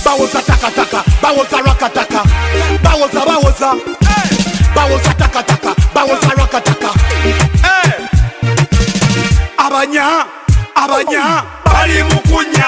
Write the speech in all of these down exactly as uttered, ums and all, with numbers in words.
bawoza takataka, bawoza rakataka, bawoza bawoza, bawoza takataka, bawoza rakataka. Abanya, abanya, bali mukunya,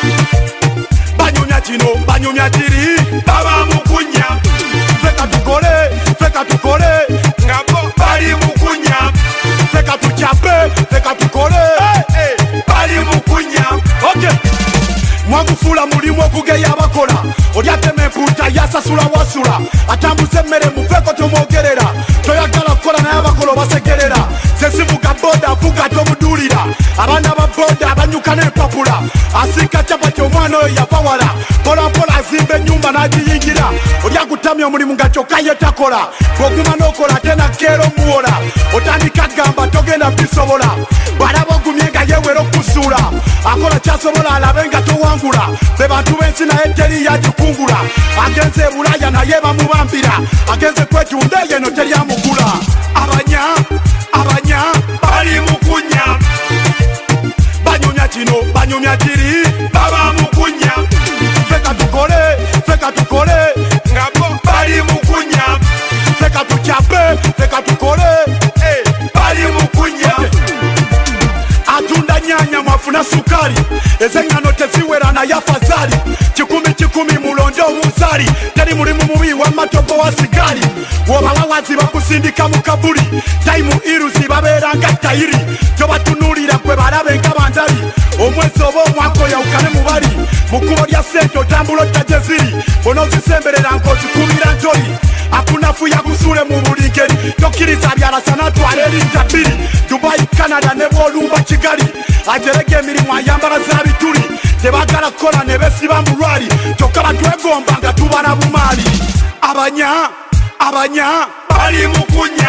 banyumya kino, banyumya kiri, baba mukunya. Feka tukole, feka tukole, ngabo bali mukunya. Feka tuchape, feka tukole, bali mukunya. Okay. Mwagufula mulimu okugeya abakola olyatema empuuta yasasula wasula atambuza emmere muveko tomwogerera toyagala kukola naye abakola obasegerera sesivuga boda avuga tomuduulira abaana ba boda abanyuka n'empapula asiika capati omwana oyo yavawala polampola azimba ennyumba n'agiyingira olyagutamya omulimu nga kyokka ye takola bw'oguma n'okola ate nakeera omuwola otandika gamba togenda bisobola bw'alaba ogumye nga yeewera okusuula akola kyasobola alabe nga towangula be bantu b'ensi naye teri yagikungula agenze e Bulaya naye bamubambira agenze kwetunda yeno teryamugula abanya abanya bali mukunya banyumya kino banyumya kiri baba mukunya feka tukole feka tukole ngabo bali mukunya feka tuchape feka tukole eh bali mukunya atunda nyanya mwafuna sukari ezengano teziwera na yafazali kikumi kikumi mulondo omuzali teri mulimu mubi wa matopo wa sigari wobawawazi bakusindika mu kabuli taimu iruzi babeera nga tayiri tobatunulira gwe balabe nga bandali omwezi oba omwaka oyawukane mu bali mu kkubo lya ssente otambula odda gye ziri bonoozisemberera ng'ozikubira njoli akunafu yagusule mu buli ngeri tokkiriza byalasana atwala erinta bbiri Dubai Canada ne bwolumba Kigali ajerege emirimu ayambala za bituli tebagala kukola ne besiba mu lwali kyokka batwegomba nga tubala bumaali abanya abanya bali mukunya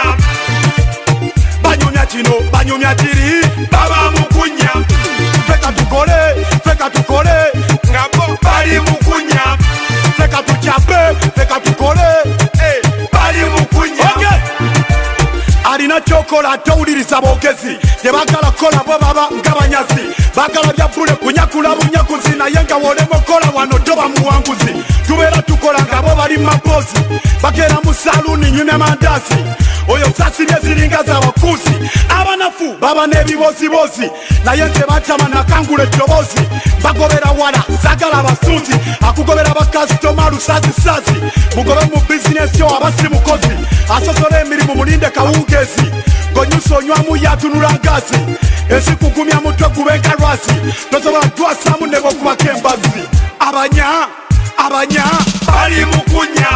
banyumya kino banyumya kiri baba mukunya feka tukole feka tukole ngabo bali mukunya feka tuchape feka tukole eh bali mukunya okay. Alina kyokola towuliriza boogezi tebagala kukola bo baba ng'abanyazi bagala bya bbule kunyakula bunyakuzi naye nga wolema okola wano toba muwanguzi tubeera tukola nga bo bali mumapoozi bakeera mu saluuni nyumya mandaasi oyo sasibye ziringa z'abakuusi abanafu baba n'ebibozibozi naye nze batama nakangula eddoboozi bagobera wala sagala abasuuzi akugobera bakasitoma lusazisazi mugobe mu bizinesi yo abasi mukozi asosola emirimu mulinde kawungezi ng'onyusa onywamu yatunula ngazi esikugumya mutwe gubenga lwasi tosobola twasamu ne bw'okubako embazi abanya abanya bali mukunya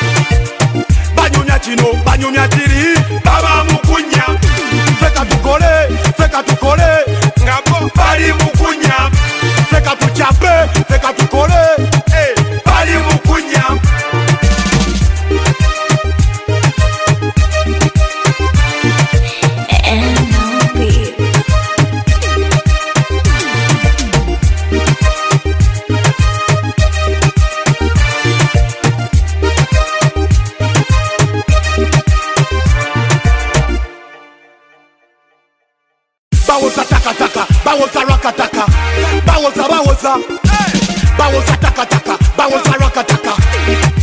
banyumya kino banyumya kiri baba mukunya feka tukole feka tukole ngabo bali mukunya feka tuchape feka tukole eh bali mukunya bawoza takataka bawoza rakataka bawoza bawoza bawoza takataka bawoza rakataka